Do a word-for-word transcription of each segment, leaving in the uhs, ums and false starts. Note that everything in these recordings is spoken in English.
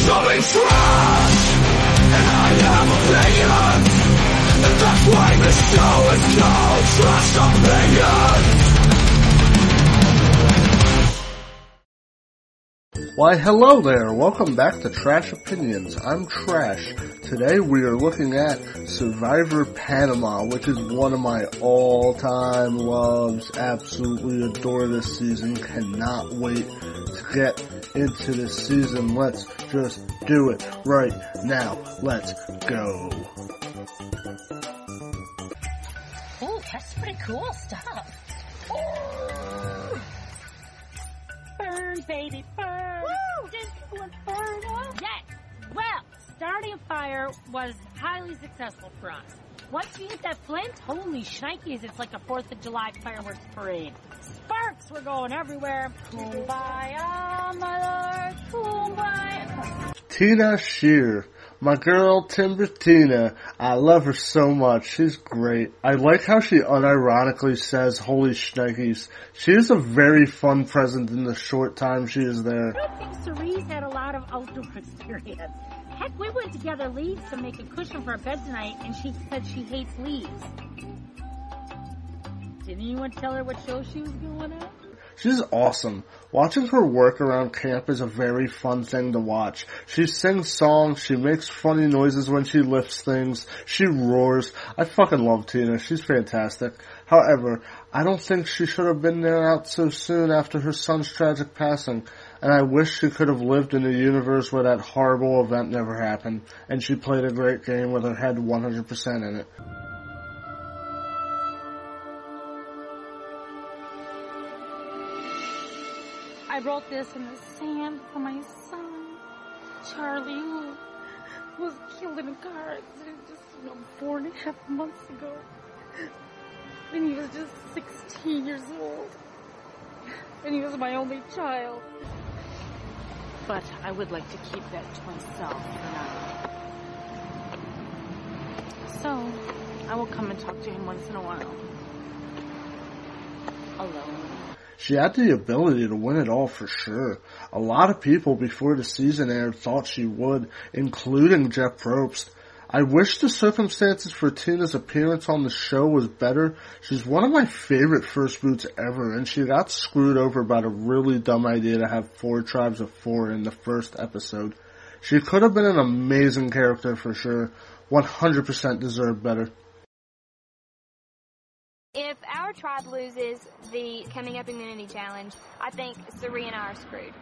becoming trash, and I am opinions, and that's why the show is called Trash Opinions. Why hello there, welcome back to Trash Opinions. I'm Trash. Today we are looking at Survivor Panama, which is one of my all-time loves. Absolutely adore this season, cannot wait to get into this season. Let's just do it right now. Let's go. Ooh, that's pretty cool stuff. Burn, baby, burn. Woo! Just burn up. Yes. Well, starting a fire was highly successful for us. Once we hit that flint, holy shnikes, it's like a fourth of July fireworks parade. Sparks were going everywhere. Kumbaya, my lord, kumbaya. Tina Shear. My girl, Timbertina. I love her so much. She's great. I like how she unironically says, holy shnikes. She is a very fun presence in the short time she is there. I don't think Cerise had a lot of outdoor experience. Heck, we went to gather leaves to make a cushion for our bed tonight, and she said she hates leaves. Didn't anyone tell her what show she was going at? She's awesome. Watching her work around camp is a very fun thing to watch. She sings songs, she makes funny noises when she lifts things, she roars. I fucking love Tina, she's fantastic. However, I don't think she should have been there out so soon after her son's tragic passing, and I wish she could have lived in a universe where that horrible event never happened, and she played a great game with her head one hundred percent in it. I wrote this in the sand for my son, Charlie, who was killed in a car accident just, you know, four and a half months ago. And he was just sixteen years old. And he was my only child. But I would like to keep that to myself for now. So, I will come and talk to him once in a while. Alone. She had the ability to win it all for sure. A lot of people before the season aired thought she would, including Jeff Probst. I wish the circumstances for Tina's appearance on the show was better. She's one of my favorite first boots ever, and she got screwed over by the really dumb idea to have four tribes of four in the first episode. She could have been an amazing character for sure. one hundred percent deserved better. If our tribe loses the Coming Up Immunity Challenge, I think Sari and I are screwed.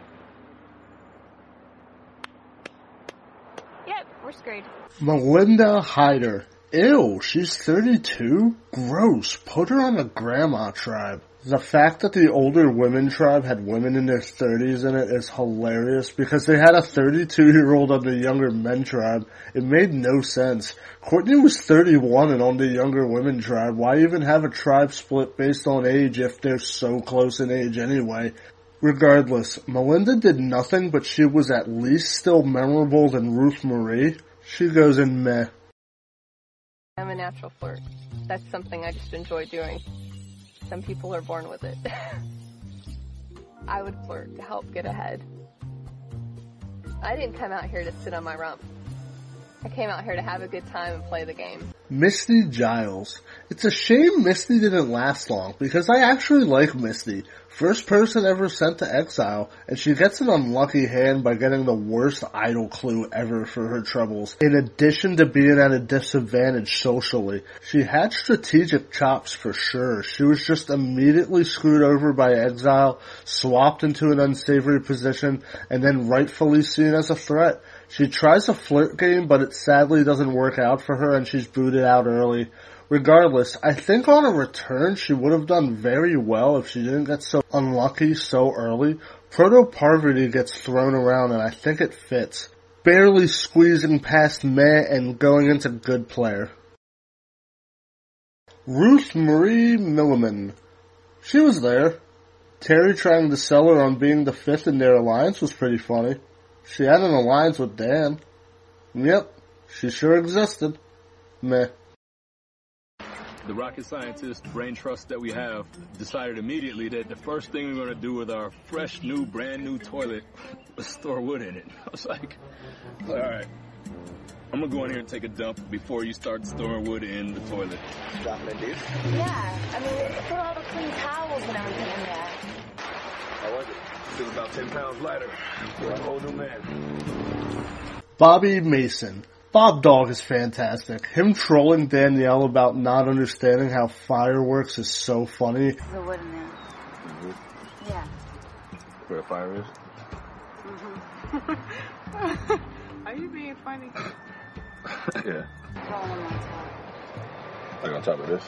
Yep, we're screwed. Melinda Hyder. Ew, she's thirty-two? Gross. Put her on the grandma tribe. The fact that the older women tribe had women in their thirties in it is hilarious because they had a thirty-two-year-old on the younger men tribe. It made no sense. Courtney was thirty-one and on the younger women tribe. Why even have a tribe split based on age if they're so close in age anyway? Regardless, Melinda did nothing, but she was at least still memorable than Ruth Marie. She goes in meh. I'm a natural flirt. That's something I just enjoy doing. Some people are born with it. I would flirt to help get ahead. I didn't come out here to sit on my rump. I came out here to have a good time and play the game. Misty Giles. It's a shame Misty didn't last long, because I actually like Misty. First person ever sent to exile, and she gets an unlucky hand by getting the worst idol clue ever for her troubles. In addition to being at a disadvantage socially, she had strategic chops for sure. She was just immediately screwed over by exile, swapped into an unsavory position, and then rightfully seen as a threat. She tries a flirt game, but it sadly doesn't work out for her and she's booted out early. Regardless, I think on a return she would have done very well if she didn't get so unlucky so early. Proto-Parvati gets thrown around and I think it fits. Barely squeezing past meh and going into good player. Ruth Marie Milliman. She was there. Terry trying to sell her on being the fifth in their alliance was pretty funny. She had an alliance with Dan. Yep, she sure existed. Meh. the rocket scientist brain trust that we have, decided immediately that the first thing we we're going to do with our fresh, new, brand new toilet was store wood in it. I was like, all right, I'm going to go in here and take a dump before you start storing wood in the toilet. Dropping it, dude? Yeah, I mean, put all the clean towels and everything in there. How was it? Still about ten pounds lighter. You're a whole new man. Bobby Mason. Bob Dog is fantastic. Him trolling Danielle about not understanding how fireworks is so funny. The wood in there. Mm-hmm. Yeah. Where a fire is? Mm-hmm. Are you being funny? Yeah. Rolling on top. Like on top of this?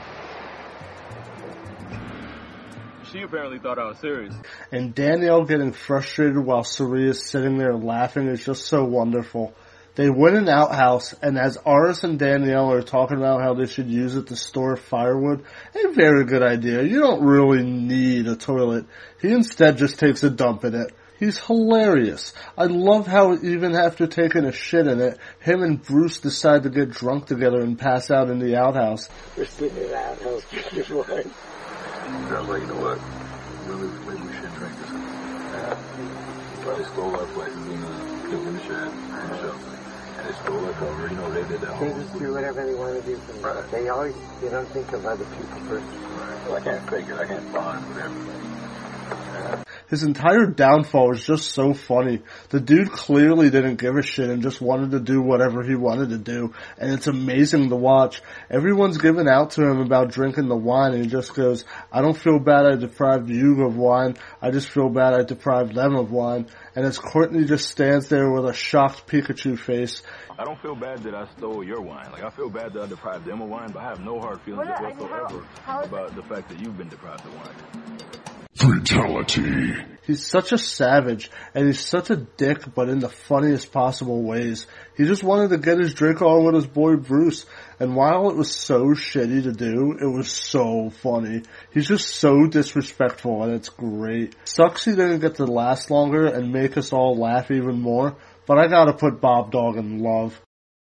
She apparently thought I was serious. And Danielle getting frustrated while Sari is sitting there laughing is just so wonderful. They win an outhouse, and as Aris and Danielle are talking about how they should use it to store firewood, a very good idea. You don't really need a toilet. He instead just takes a dump in it. He's hilarious. I love how even after taking a shit in it, him and Bruce decide to get drunk together and pass out in the outhouse. We're sitting in the outhouse drinking wine. I was like, you know what? Really, maybe we should drink this. Yeah. Probably stole our places in the, in the shed. In the shelter. They stole our cover, you know, they did that. They just do whatever they want to do for me. Right. They always, they don't think of other people first. Right. Well, I can't fake it. I can't bond with everybody. Yeah. His entire downfall is just so funny. The dude clearly didn't give a shit and just wanted to do whatever he wanted to do, and it's amazing to watch. Everyone's giving out to him about drinking the wine, and he just goes, I don't feel bad I deprived you of wine, I just feel bad I deprived them of wine. And as Courtney just stands there with a shocked Pikachu face. I don't feel bad that I stole your wine. Like, I feel bad that I deprived them of wine, but I have no hard feelings What, I mean, whatsoever how- how is about the fact that you've been deprived of wine. Fatality. He's such a savage, and he's such a dick, but in the funniest possible ways. He just wanted to get his drink on with his boy Bruce, and while it was so shitty to do, it was so funny. He's just so disrespectful, and it's great. Sucks he didn't get to last longer and make us all laugh even more, but I gotta put Bob Dog in love.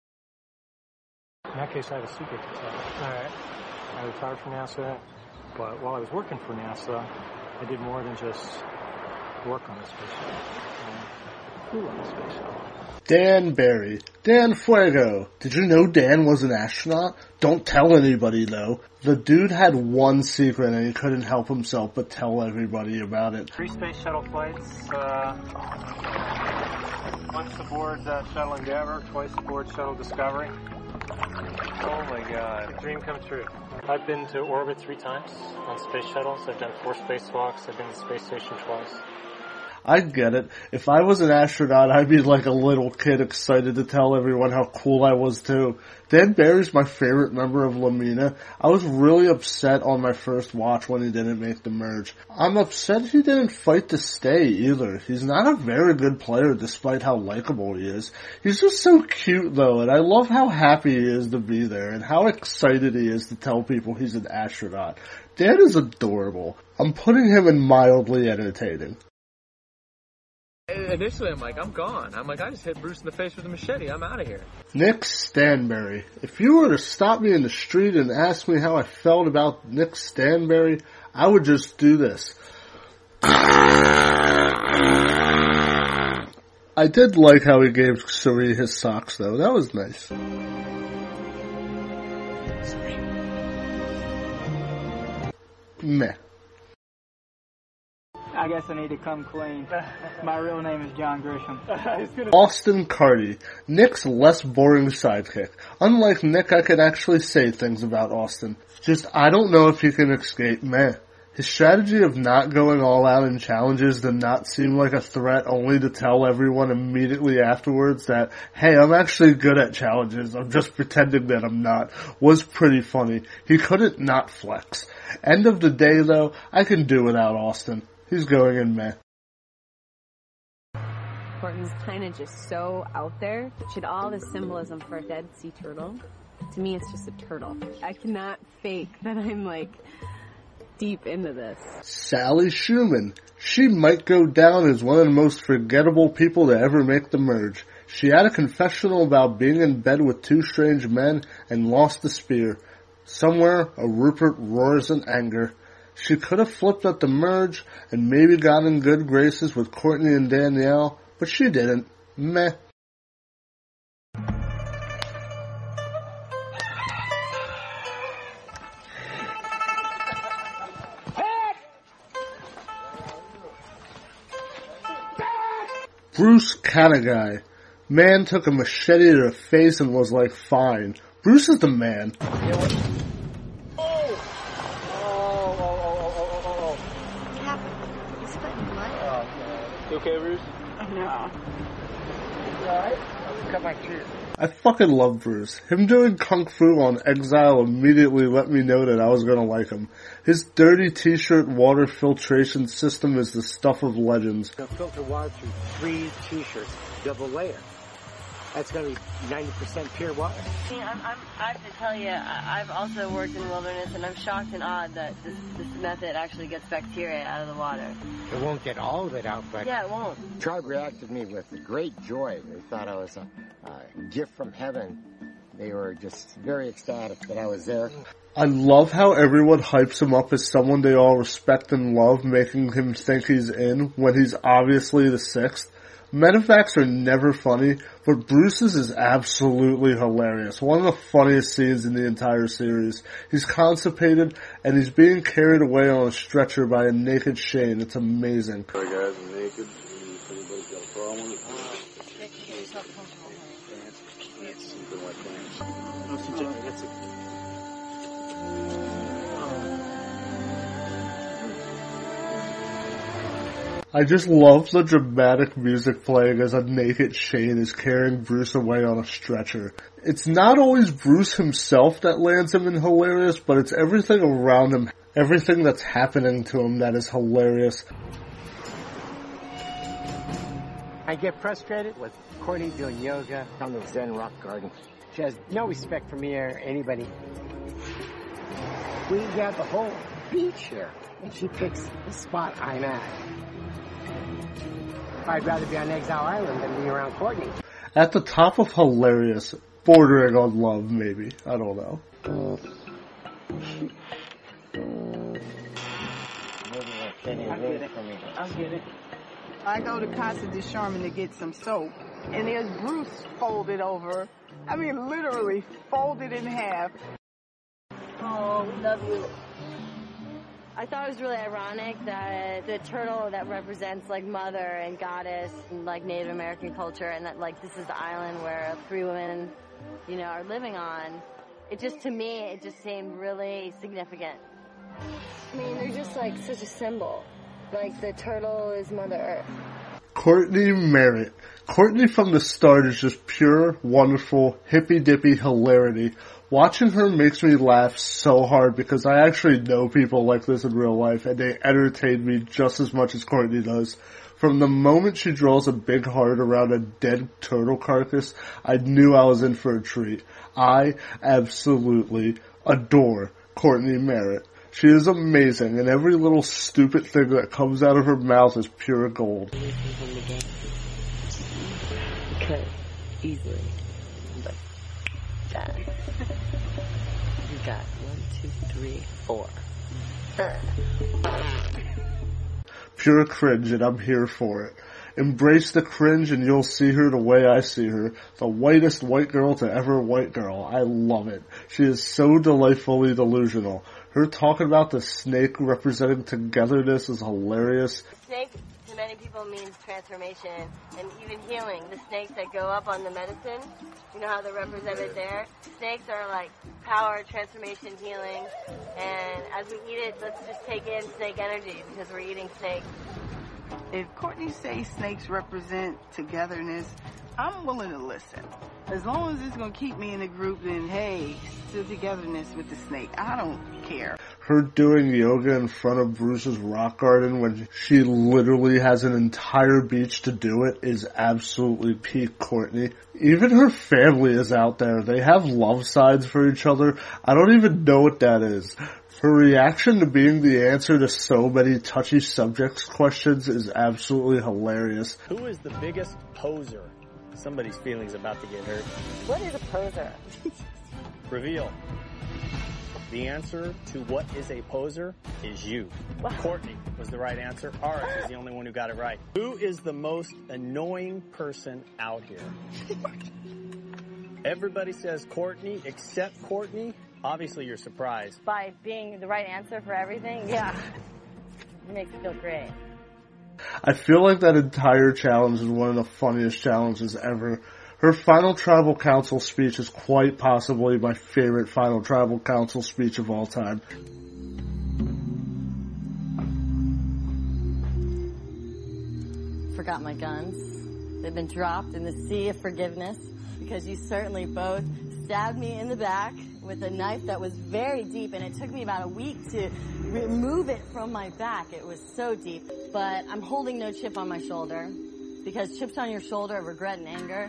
In that case, I have a secret to tell. Alright. I retired from NASA, but while I was working for NASA, I did more than just work on the space shuttle. I flew on the space shuttle. Dan Barry. Dan Fuego. Did you know Dan was an astronaut? Don't tell anybody though. The dude had one secret and he couldn't help himself but tell everybody about it. Three space shuttle flights, uh, once aboard uh, Shuttle Endeavour, twice aboard Shuttle Discovery. Oh my god, dream come true. I've been to orbit three times on space shuttles. I've done four spacewalks. I've been to the space station twice. I get it. If I was an astronaut, I'd be like a little kid excited to tell everyone how cool I was too. Dan Barry's my favorite member of Lamina. I was really upset on my first watch when he didn't make the merge. I'm upset he didn't fight to stay either. He's not a very good player despite how likable he is. He's just so cute though, and I love how happy he is to be there and how excited he is to tell people he's an astronaut. Dan is adorable. I'm putting him in mildly entertaining. Initially, I'm like, I'm gone. I'm like, I just hit Bruce in the face with a machete. I'm out of here. Nick Stanberry. If you were to stop me in the street and ask me how I felt about Nick Stanberry, I would just do this. I did like how he gave Sari his socks, though. That was nice. Meh. I guess I need to come clean. My real name is John Grisham. Austin Carty, Nick's less boring sidekick. Unlike Nick, I can actually say things about Austin. Just, I don't know if he can escape meh. His strategy of not going all out in challenges to not seem like a threat only to tell everyone immediately afterwards that, hey, I'm actually good at challenges, I'm just pretending that I'm not, was pretty funny. He couldn't not flex. End of the day though, I can do without Austin. He's going in meh. Courtney's kind of just so out there. She had all this symbolism for a dead sea turtle. To me, it's just a turtle. I cannot fake that I'm like deep into this. Sally Schumann. She might go down as one of the most forgettable people to ever make the merge. She had a confessional about being in bed with two strange men and lost the spear. Somewhere, a Rupert roars in anger. She could have flipped at the merge and maybe got in good graces with Courtney and Danielle, but she didn't. Meh. Bruce Kanagai. Man took a machete to the face and was like, fine. Bruce is the man. You okay, Bruce? No. Alright? Cut my teeth. I fucking love Bruce. Him doing Kung Fu on Exile immediately let me know that I was gonna like him. His dirty t-shirt water filtration system is the stuff of legends. They'll filter water through three t-shirts, double layer. That's gonna be ninety percent pure water. I mean, I'm, I'm, I have to tell you, I, I've also worked in wilderness, and I'm shocked and awed that this, this method actually gets bacteria out of the water. It won't get all of it out, but... Yeah, it won't. Tribe reacted me with great joy. They thought I was a, a gift from heaven. They were just very ecstatic that I was there. I love how everyone hypes him up as someone they all respect and love, making him think he's in when he's obviously the sixth. Medevacs are never funny, but Bruce's is absolutely hilarious. One of the funniest scenes in the entire series. He's constipated, and he's being carried away on a stretcher by a naked Shane. It's amazing. Alright guys, I'm naked. If anybody's got a problem with it, Get yourself comfortable. it's something like that. No, see, Jenny, that's it. I just love the dramatic music playing as a naked Shane is carrying Bruce away on a stretcher. It's not always Bruce himself that lands him in hilarious, but it's everything around him, everything that's happening to him that is hilarious. I get frustrated with Courtney doing yoga on the Zen rock garden. She has no respect for me or anybody. We got the whole beach here, and she picks the spot I'm at. I'd rather be on Exile Island than be around Courtney. At the top of hilarious, bordering on love, maybe. I don't know. I'll get it. I'll get it. I go to Casa de Charmin to get some soap, and there's Bruce folded over. I mean, literally folded in half. Oh, we love you. I thought it was really ironic that the turtle that represents like mother and goddess and like Native American culture, and that like this is the island where three women, you know, are living on. It just, to me, it just seemed really significant. I mean, they're just like such a symbol. Like the turtle is Mother Earth. Courtney Merritt. Courtney from the start is just pure, wonderful, hippy-dippy hilarity. Watching her makes me laugh so hard because I actually know people like this in real life, and they entertain me just as much as Courtney does. From the moment she draws a big heart around a dead turtle carcass, I knew I was in for a treat. I absolutely adore Courtney Merritt. She is amazing, and every little stupid thing that comes out of her mouth is pure gold. Cut easily. Like that. You got one, two, three, four. Pure cringe, and I'm here for it. Embrace the cringe and you'll see her the way I see her. The whitest white girl to ever white girl. I love it. She is so delightfully delusional. Her talking about the snake representing togetherness is hilarious. Snake to many people means transformation and even healing. The snakes that go up on the medicine, you know how they're represented there? Snakes are like power, transformation, healing. And as we eat it, let's just take in snake energy because we're eating snake. If Courtney says snakes represent togetherness, I'm willing to listen. As long as it's going to keep me in the group, then hey, still togetherness with the snake. I don't care. Her doing yoga in front of Bruce's rock garden when she literally has an entire beach to do it is absolutely peak Courtney. Even her family is out there. They have love signs for each other. I don't even know what that is. Her reaction to being the answer to so many touchy subjects questions is absolutely hilarious. Who is the biggest poser? Somebody's feelings about to get hurt. What is a poser? Reveal. The answer to what is a poser is you. Wow. Courtney was the right answer. Ours is the only one who got it right. Who is the most annoying person out here? Everybody says Courtney except Courtney. Obviously, you're surprised. By being the right answer for everything, yeah. It makes me feel great. I feel like that entire challenge is one of the funniest challenges ever. Her final tribal council speech is quite possibly my favorite final tribal council speech of all time. Forgot my guns. They've been dropped in the sea of forgiveness because you certainly both stabbed me in the back with a knife that was very deep, and it took me about a week to remove it from my back. It was so deep. But I'm holding no chip on my shoulder because chips on your shoulder of regret and anger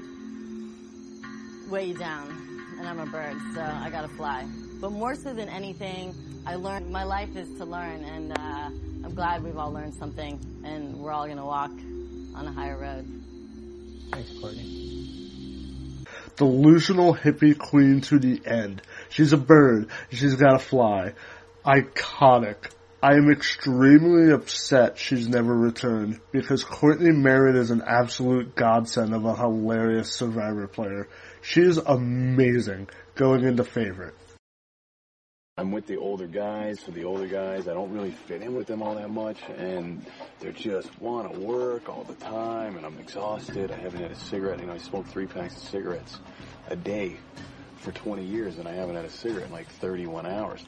weigh you down, and I'm a bird, so I gotta fly. But more so than anything, I learned my life is to learn, and uh, I'm glad we've all learned something, and we're all gonna walk on a higher road. Thanks, Courtney. Delusional hippie queen to the end. She's a bird. She's gotta fly. Iconic. I am extremely upset she's never returned because Courtney Merritt is an absolute godsend of a hilarious Survivor player. She is amazing going into favorite. I'm with the older guys, so the older guys, I don't really fit in with them all that much, and they just want to work all the time, and I'm exhausted. I haven't had a cigarette. You know, I smoked three packs of cigarettes a day for twenty years, and I haven't had a cigarette in like thirty-one hours.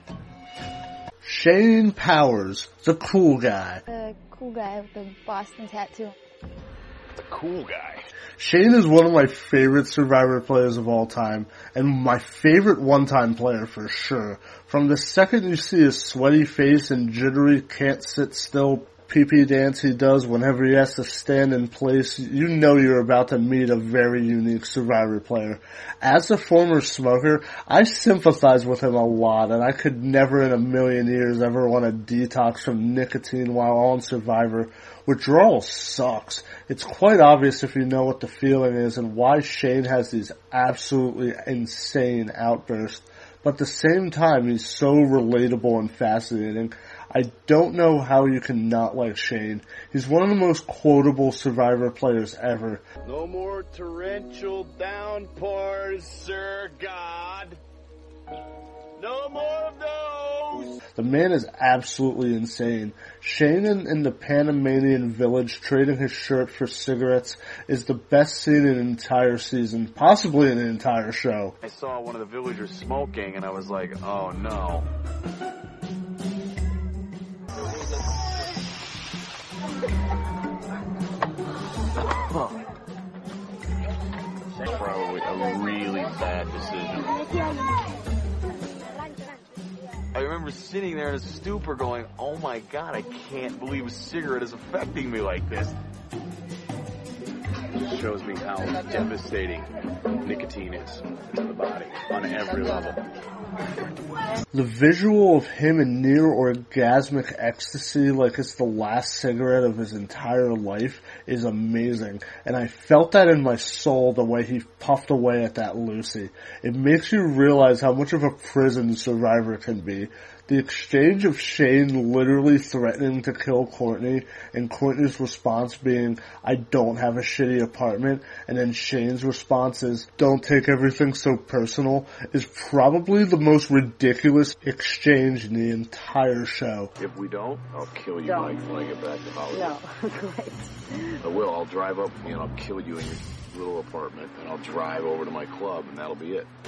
Shane Powers, the cool guy. The cool guy with the Boston tattoo. The cool guy. Shane is one of my favorite Survivor players of all time, and my favorite one-time player for sure. From the second you see his sweaty face and jittery, can't sit still pee-pee dance he does whenever he has to stand in place, you know you're about to meet a very unique Survivor player. As a former smoker, I sympathize with him a lot, and I could never in a million years ever want to detox from nicotine while on Survivor. Withdrawal sucks. It's quite obvious if you know what the feeling is and why Shane has these absolutely insane outbursts. But at the same time, he's so relatable and fascinating. I don't know how you can not like Shane. He's one of the most quotable Survivor players ever. No more torrential downpours, Sir God. No more of those! The man is absolutely insane. Shane in, in the Panamanian village trading his shirt for cigarettes is the best scene in an entire season, possibly in an entire show. I saw one of the villagers smoking and I was like, oh no. Huh. That's probably a really bad decision. I remember sitting there in a stupor going, oh my god, I can't believe a cigarette is affecting me like this. It shows me how devastating nicotine is to the body on every level. The visual of him in near orgasmic ecstasy like it's the last cigarette of his entire life is amazing. And I felt that in my soul the way he puffed away at that Lucy. It makes you realize how much of a prison Survivor can be. The exchange of Shane literally threatening to kill Courtney and Courtney's response being, I don't have a shitty apartment, and then Shane's response is, don't take everything so personal, is probably the most ridiculous exchange in the entire show. If we don't, I'll kill you, Don't. Mike, when I get back to Hollywood. No, great. I will. I'll drive up and I'll kill you in your little apartment, and I'll drive over to my club, and that'll be it.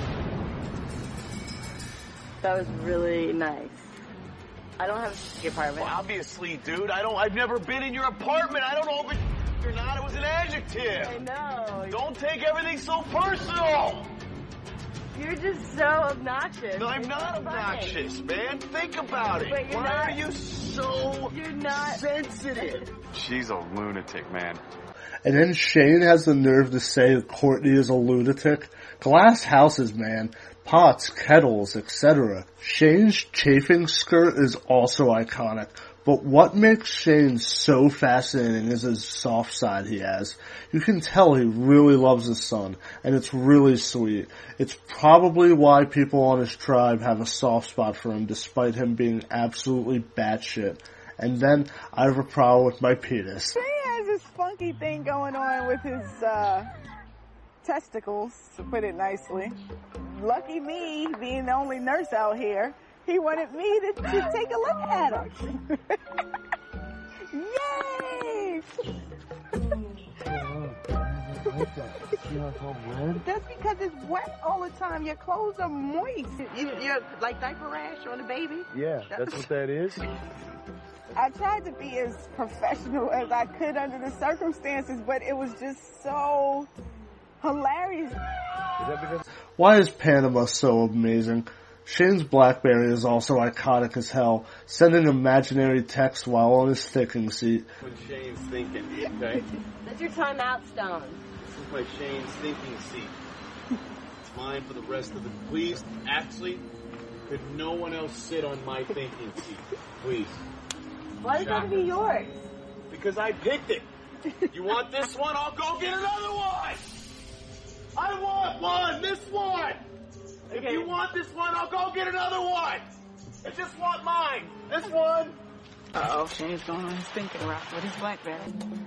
That was really nice. I don't have a shitty apartment. Well, obviously, dude. I don't. I've never been in your apartment. I don't know if it's or not. It was an adjective. I know. Don't take everything so personal. You're just so obnoxious. No, I'm It's not so obnoxious, funny. man. Think about it. But you're Why not- are you so You're not sensitive? She's a lunatic, man. And then Shane has the nerve to say that Courtney is a lunatic. Glass houses, man. Pots, kettles, et cetera. Shane's chafing skirt is also iconic. But what makes Shane so fascinating is his soft side he has. You can tell he really loves his son, and it's really sweet. It's probably why people on his tribe have a soft spot for him, despite him being absolutely batshit. And then I have a problem with my penis. Shane has this funky thing going on with his uh, testicles, to put it nicely. Lucky me, being the only nurse out here, he wanted me to, to take a look at him. Yay! That's because it's wet all the time. Your clothes are moist. You, you're like diaper rash on the baby. Yeah, that's what that is. I tried to be as professional as I could under the circumstances, but it was just so hilarious. Why is Panama so amazing? Shane's BlackBerry is also iconic as hell, sending imaginary text while on his thinking seat. When Shane's thinking, okay? That's your timeout, Stone. This is my Shane's thinking seat. It's mine for the rest of the... Please, actually, could no one else sit on my thinking seat? Please. Why does it have to be yours? Because I picked it. You want this one? I'll go get another one! I want one! This one! If you want this one, I'll go get another one! I just want mine! This one! Uh-oh, Shane's going on his thinking rock with his BlackBerry.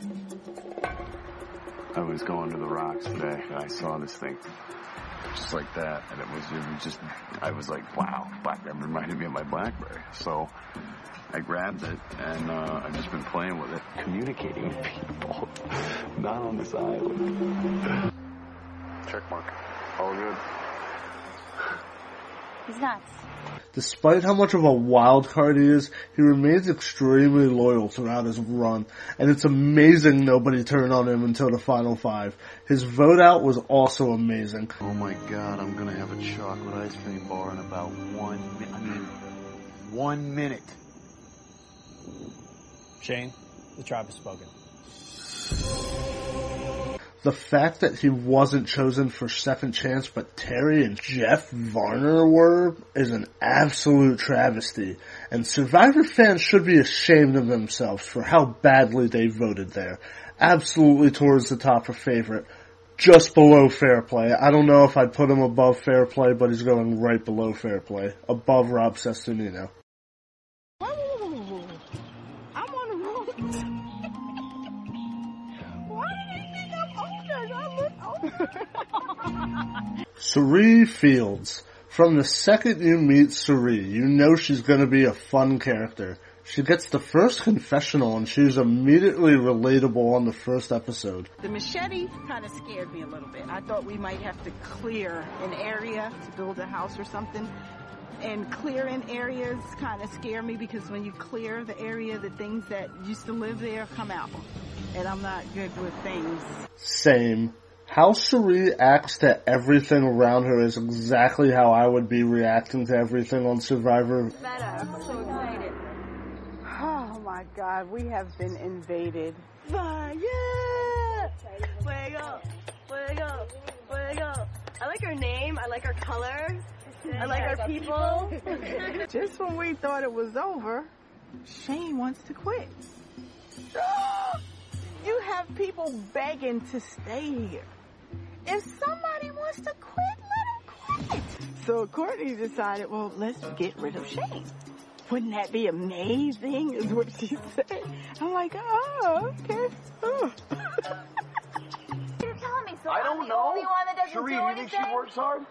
I was going to the rocks today, and I saw this thing just like that, and it was, it was just, I was like, wow, BlackBerry reminded me of my BlackBerry. So I grabbed it, and uh, I've just been playing with it, communicating with people, not on this island. Check mark. All good. He's nuts. Despite how much of a wild card he is, he remains extremely loyal throughout his run, and it's amazing nobody turned on him until the final five. His vote out was also amazing. Oh my god, I'm gonna have a chocolate ice cream bar in about one minute. I mean, one minute. Shane, the tribe has spoken. The fact that he wasn't chosen for second chance, but Terry and Jeff Varner were, is an absolute travesty. And Survivor fans should be ashamed of themselves for how badly they voted there. Absolutely towards the top for favorite. Just below fair play. I don't know if I'd put him above fair play, but he's going right below fair play. Above Rob Cesternino. I'm on the road. Cirie Fields. From the second you meet Cirie, you know she's going to be a fun character. She gets the first confessional and she's immediately relatable on the first episode. The machete kind of scared me a little bit. I thought we might have to clear an area to build a house or something. And clearing areas kind of scare me because when you clear the area, the things that used to live there come out. And I'm not good with things. Same. How Cirie acts to everything around her is exactly how I would be reacting to everything on Survivor. Better. I'm so excited. Oh my God, we have been invaded. Fire! Fuego! Fuego! Fuego! I like her name. I like her color. I like our people. Just when we thought it was over, Shane wants to quit. You have people begging to stay here. If somebody wants to quit, let them quit. So Courtney decided, well, let's get rid of Shane. Wouldn't that be amazing, is what she said. I'm like, oh, okay. Oh. You're telling me so I I'm don't the know. only one that doesn't Cirie, do you anything? think she works hard?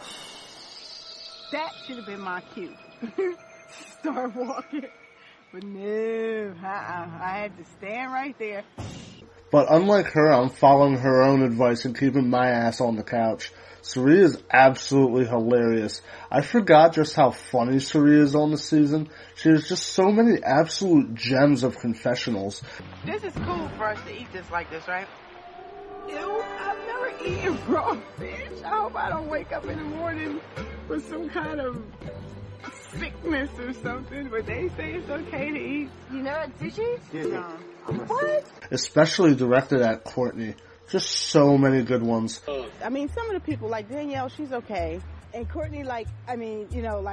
That should have been my cue. Start walking. But no, uh-uh. I had to stand right there. But unlike her, I'm following her own advice and keeping my ass on the couch. Cirie is absolutely hilarious. I forgot just how funny Cirie is on the season. She has just so many absolute gems of confessionals. This is cool for us to eat this like this, right? Ew, I've never eaten raw fish. I hope I don't wake up in the morning with some kind of sickness or something, but they say it's okay to eat. You know what sushi? No. What? Especially directed at Courtney. Just so many good ones. I mean, some of the people, like Danielle, she's okay. And Courtney, like, I mean, you know, like,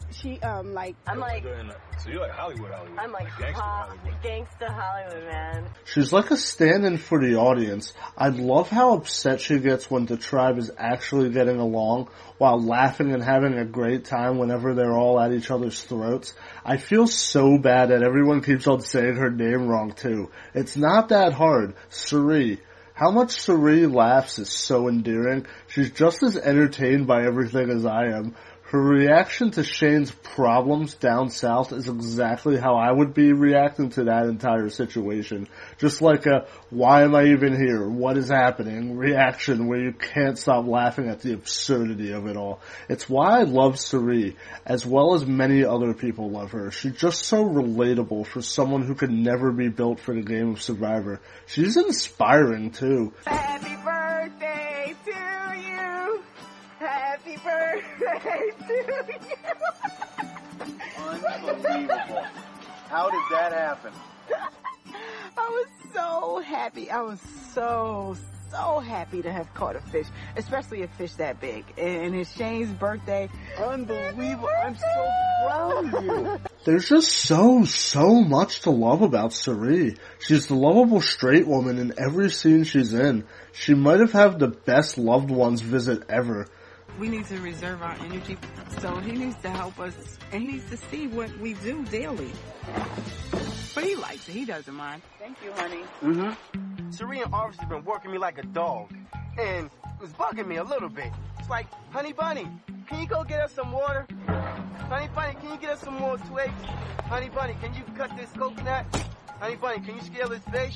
she, um, like... I'm like... So you're like Hollywood, Hollywood. I'm like, like gangsta ha- Hollywood. Gangsta Hollywood, man. She's like a stand-in for the audience. I love how upset she gets when the tribe is actually getting along while laughing and having a great time whenever they're all at each other's throats. I feel so bad that everyone keeps on saying her name wrong too. It's not that hard. Cirie. How much Cirie laughs is so endearing. She's just as entertained by everything as I am. Her reaction to Shane's problems down south is exactly how I would be reacting to that entire situation. Just like a, why am I even here? What is happening? Reaction where you can't stop laughing at the absurdity of it all. It's why I love Cirie, as well as many other people love her. She's just so relatable for someone who could never be built for the game of Survivor. She's inspiring too. Happy birthday to you! Happy birthday to you! Unbelievable. How did that happen? I was so happy. I was so, so happy to have caught a fish, especially a fish that big. And it's Shane's birthday. Unbelievable. I'm so proud of you. There's just so, so much to love about Cirie. She's the lovable straight woman in every scene she's in. She might have had the best loved ones visit ever. We need to reserve our energy, so he needs to help us, and he needs to see what we do daily. But he likes it. He doesn't mind. Thank you, honey. Mm-hmm. Cirie and Arvis have been working me like a dog, and it was bugging me a little bit. It's like, honey bunny, can you go get us some water? Honey bunny, can you get us some more twigs? Honey bunny, can you cut this coconut? Honey bunny, can you scale this fish?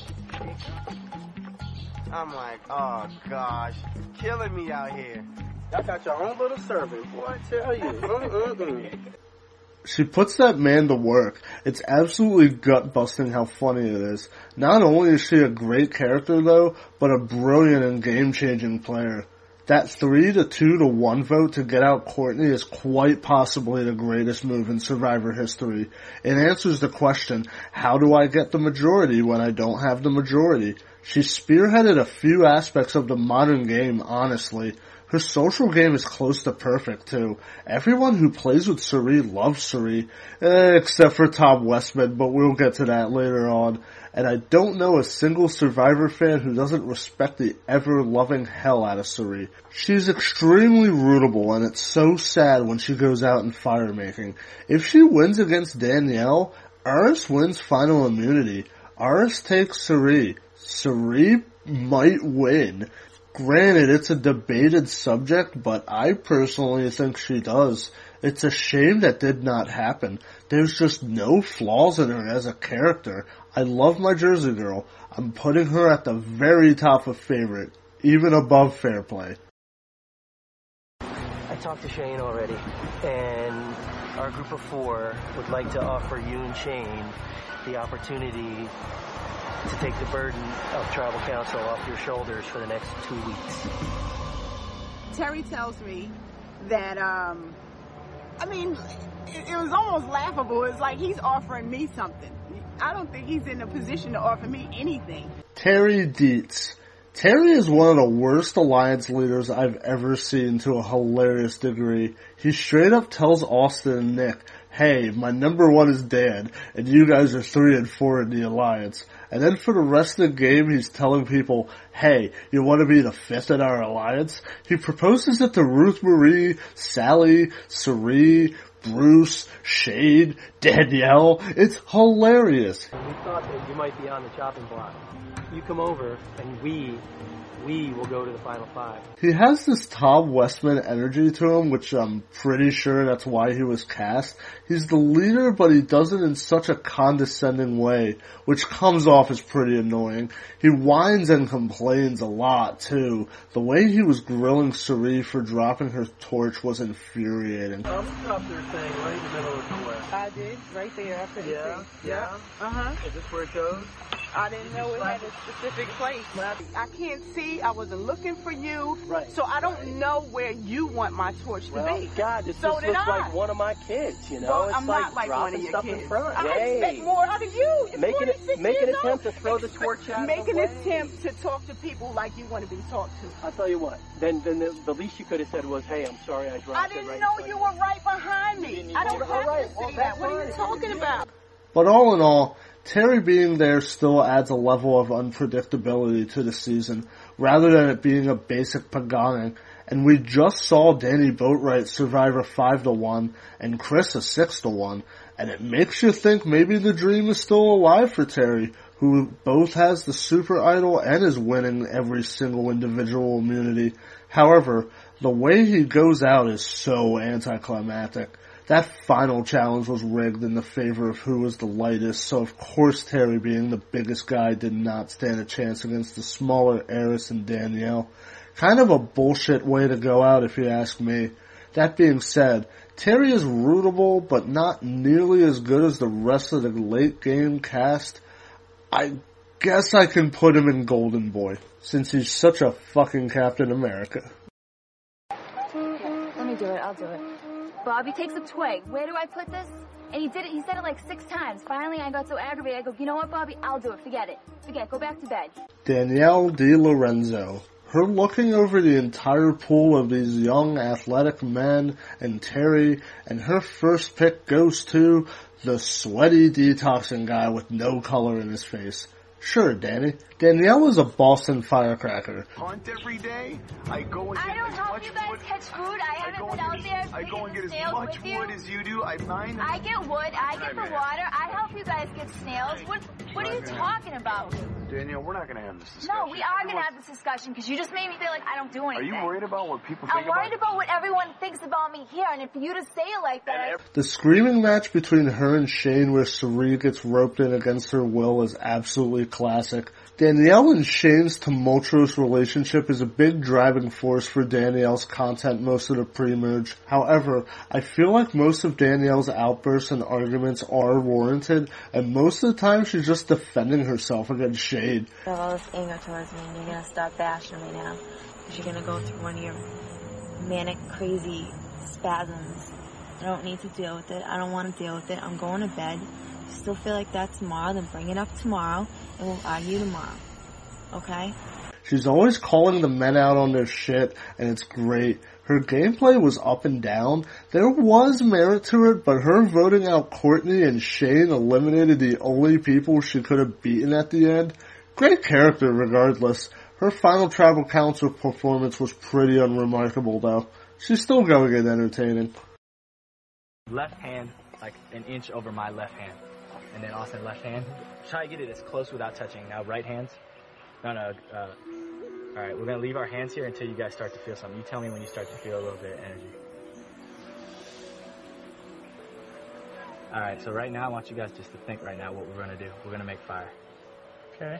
I'm like, oh gosh, killing me out here. Y'all got your own little servant, boy, I tell you. Mm-mm-mm. She puts that man to work. It's absolutely gut-busting how funny it is. Not only is she a great character, though, but a brilliant and game-changing player. That three to two to one vote to get out Courtney is quite possibly the greatest move in Survivor history. It answers the question, how do I get the majority when I don't have the majority? She spearheaded a few aspects of the modern game, honestly. Her social game is close to perfect, too. Everyone who plays with Cirie loves Cirie, eh, except for Tom Westman, but we'll get to that later on. And I don't know a single Survivor fan who doesn't respect the ever-loving hell out of Cirie. She's extremely rootable, and it's so sad when she goes out in fire making. If she wins against Danielle, Aris wins final immunity. Aris takes Cirie. Cirie might win. Granted, it's a debated subject, but I personally think she does. It's a shame that did not happen. There's just no flaws in her as a character. I love my Jersey girl. I'm putting her at the very top of favorite, even above Fair Play. I talked to Shane already, and our group of four would like to offer you and Shane the opportunity to take the burden of tribal council off your shoulders for the next two weeks. Terry tells me that, um, I mean, it, it was almost laughable. It's like he's offering me something. I don't think he's in a position to offer me anything. Terry Dietz. Terry is one of the worst alliance leaders I've ever seen to a hilarious degree. He straight up tells Austin and Nick, hey, my number one is Dan, and you guys are three and four in the alliance. And then for the rest of the game, he's telling people, hey, you want to be the fifth in our alliance? He proposes it to Ruth Marie, Sally, Cirie, Bruce, Shane, Danielle. It's hilarious. We thought that you might be on the chopping block. You come over, and we, we will go to the final five. He has this Tom Westman energy to him, which I'm pretty sure that's why he was cast. He's the leader, but he does it in such a condescending way, which comes off as pretty annoying. He whines and complains a lot, too. The way he was grilling Cirie for dropping her torch was infuriating. Um, drop their thing right in the middle of nowhere. I did, right there after the Yeah, thing. yeah. Uh-huh. Is this where it goes? I didn't know it had a specific place. I can't see. I wasn't looking for you. Right. So I don't right. know where you want my torch to well, be. God, this so just did looks I. like one of my kids, you know? Well, it's I'm like not like dropping one of your stuff kids. in front. I hey. expect more out of you. You're make an, make an attempt old. to throw the torch out Make of the an way. attempt to talk to people like you want to be talked to. I'll tell you what. Then, then the, the least you could have said was, "Hey, I'm sorry, I dropped I it." didn't right know you were right behind me. I don't have right. to well, say that. What are you talking about? But all in all, Terry being there still adds a level of unpredictability to the season, rather than it being a basic paganing. And we just saw Danny Boatwright survive a five to one, and Chris a six to one, and it makes you think maybe the dream is still alive for Terry, who both has the super idol and is winning every single individual immunity. However, the way he goes out is so anticlimactic. That final challenge was rigged in the favor of who was the lightest, so of course Terry, being the biggest guy, did not stand a chance against the smaller Aris and Danielle. Kind of a bullshit way to go out if you ask me. That being said, Terry is rootable, but not nearly as good as the rest of the late game cast. I guess I can put him in Golden Boy, since he's such a fucking Captain America. Let me do it, I'll do it. Bobby takes a twig. Where do I put this? And he did it, he said it like six times. Finally, I got so aggravated, I go, you know what, Bobby? I'll do it. Forget it. Forget it. Go back to bed. Danielle DiLorenzo. Her looking over the entire pool of these young athletic men and Terry, and her first pick goes to the sweaty detoxing guy with no color in his face. Sure, Danny. Danielle is a Boston firecracker. Hunt every day. I go and I get don't as help much you guys wood. catch food. I haven't been out there. I go and get as snails much with you. wood as you do. I mine. I get wood. I get the water. I help you guys get snails. What What are you talking about? Danielle, we're not going to have this discussion. No, we are going to have this discussion because you just made me feel like I don't do anything. Are you worried about what people think I'm worried about? about what everyone thinks about me here, and for you to say it like that, I... The screaming match between her and Shane where Cirie gets roped in against her will is absolutely classic. Danielle and Shane's tumultuous relationship is a big driving force for Danielle's content most of the pre-merge. However, I feel like most of Danielle's outbursts and arguments are warranted, and most of the time she's just defending herself against Shane. You have all this anger towards me, and you're gonna stop bashing me now, because you're gonna go through one of your manic, crazy spasms. I don't need to deal with it. I don't want to deal with it. I'm going to bed. If you still feel like that tomorrow, then bring it up tomorrow, and we'll argue tomorrow. Okay? She's always calling the men out on their shit, and it's great. Her gameplay was up and down. There was merit to it, but her voting out Courtney and Shane eliminated the only people she could have beaten at the end. Great character regardless. Her final tribal council performance was pretty unremarkable though. She's still going to get entertaining. Left hand, like an inch over my left hand. And then Austin, left hand. Try to get it as close without touching. Now right hands. No, no, uh, alright, we're gonna leave our hands here until you guys start to feel something. You tell me when you start to feel a little bit of energy. Alright, so right now I want you guys just to think right now what we're gonna do. We're gonna make fire. Okay.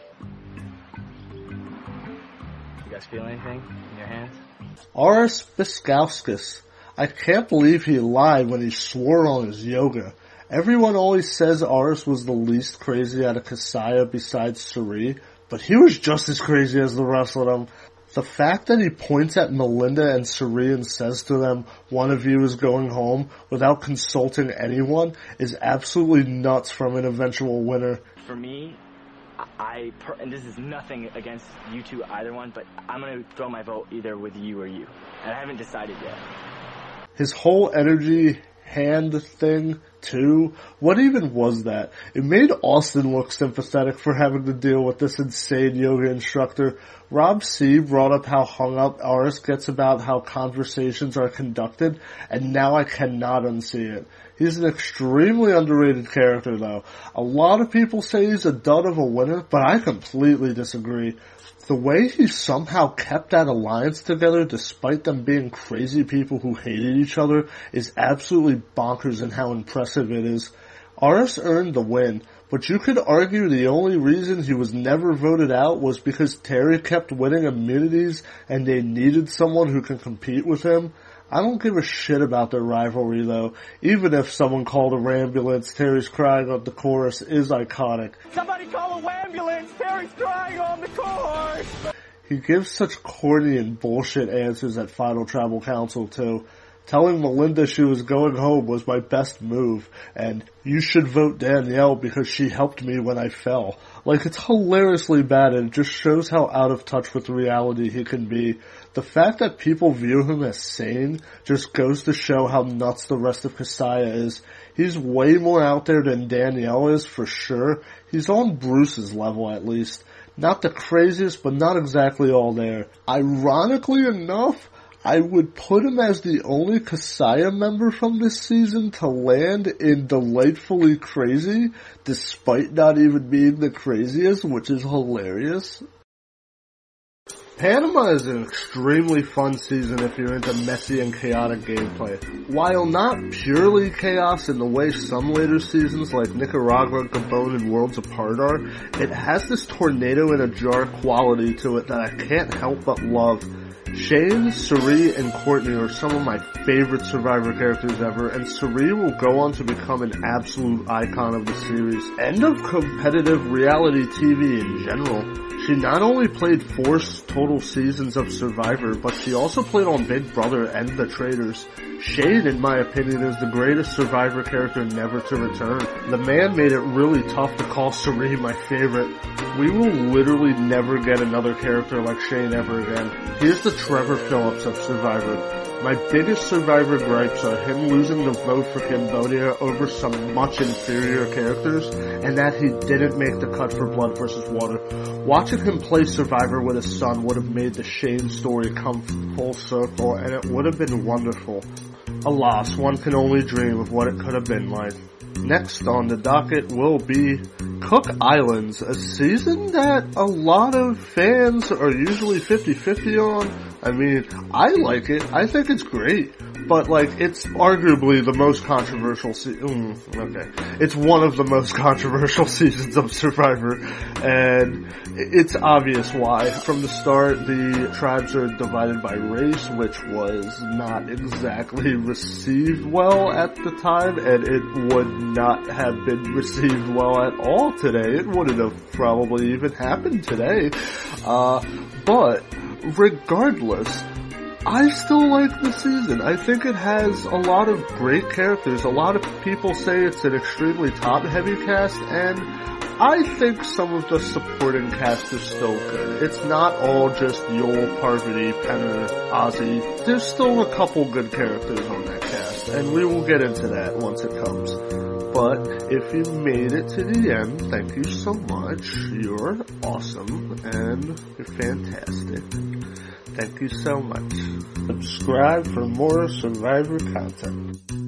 You guys feel anything in your hands? Aris Biskauskas. I can't believe he lied when he swore on his yoga. Everyone always says Aris was the least crazy out of Kasaya besides Cirie, but he was just as crazy as the rest of them. The fact that he points at Melinda and Cirie and says to them, one of you is going home, without consulting anyone, is absolutely nuts from an eventual winner. For me, I, and this is nothing against you two, either one, but I'm going to throw my vote either with you or you. And I haven't decided yet. His whole energy hand thing, too. What even was that? It made Austin look sympathetic for having to deal with this insane yoga instructor. Rob C. brought up how hung up Aris gets about how conversations are conducted, and now I cannot unsee it. He's an extremely underrated character, though. A lot of people say he's a dud of a winner, but I completely disagree. The way he somehow kept that alliance together despite them being crazy people who hated each other is absolutely bonkers in how impressive it is. Aris earned the win, but you could argue the only reason he was never voted out was because Terry kept winning immunities and they needed someone who can compete with him. I don't give a shit about their rivalry though. Even if someone called a ambulance, Terry's crying on the chorus is iconic. Somebody call a ambulance! Terry's crying on the chorus! He gives such corny and bullshit answers at Final Tribal Council too. Telling Melinda she was going home was my best move, and you should vote Danielle because she helped me when I fell. Like, it's hilariously bad, and it just shows how out of touch with reality he can be. The fact that people view him as sane just goes to show how nuts the rest of Kasaya is. He's way more out there than Danielle is, for sure. He's on Bruce's level, at least. Not the craziest, but not exactly all there. Ironically enough, I would put him as the only Kasaya member from this season to land in Delightfully Crazy, despite not even being the craziest, which is hilarious. Panama is an extremely fun season if you're into messy and chaotic gameplay. While not purely chaos in the way some later seasons like Nicaragua, Gabon, and Worlds Apart are, it has this tornado in a jar quality to it that I can't help but love. Shane, Cirie, and Courtney are some of my favorite Survivor characters ever, and Cirie will go on to become an absolute icon of the series. And of competitive reality T V in general. She not only played four total seasons of Survivor, but she also played on Big Brother and The Traitors. Shane, in my opinion, is the greatest Survivor character never to return. The man made it really tough to call Cirie my favorite. We will literally never get another character like Shane ever again. Here's the Trevor Phillips of Survivor. My biggest Survivor gripes are him losing the vote for Cambodia over some much inferior characters, and that he didn't make the cut for Blood versus Water. Watching him play Survivor with his son would have made the Shane story come full circle, and it would have been wonderful. Alas, one can only dream of what it could have been like. Next on the docket will be Cook Islands, a season that a lot of fans are usually fifty-fifty on. I mean, I like it. I think it's great. But, like, it's arguably the most controversial season. Mm, okay. It's one of the most controversial seasons of Survivor. And it's obvious why. From the start, the tribes are divided by race, which was not exactly received well at the time. And it would not have been received well at all today. It wouldn't have probably even happened today. Uh, but, regardless, I still like the season. I think it has a lot of great characters. A lot of people say it's an extremely top-heavy cast, and I think some of the supporting cast is still good. It's not all just Yul, Parvati, Penner, Ozzy. There's still a couple good characters on that cast, and we will get into that once it comes. But if you made it to the end, thank you so much. You're awesome, and you're fantastic. Thank you so much. Subscribe for more Survivor content.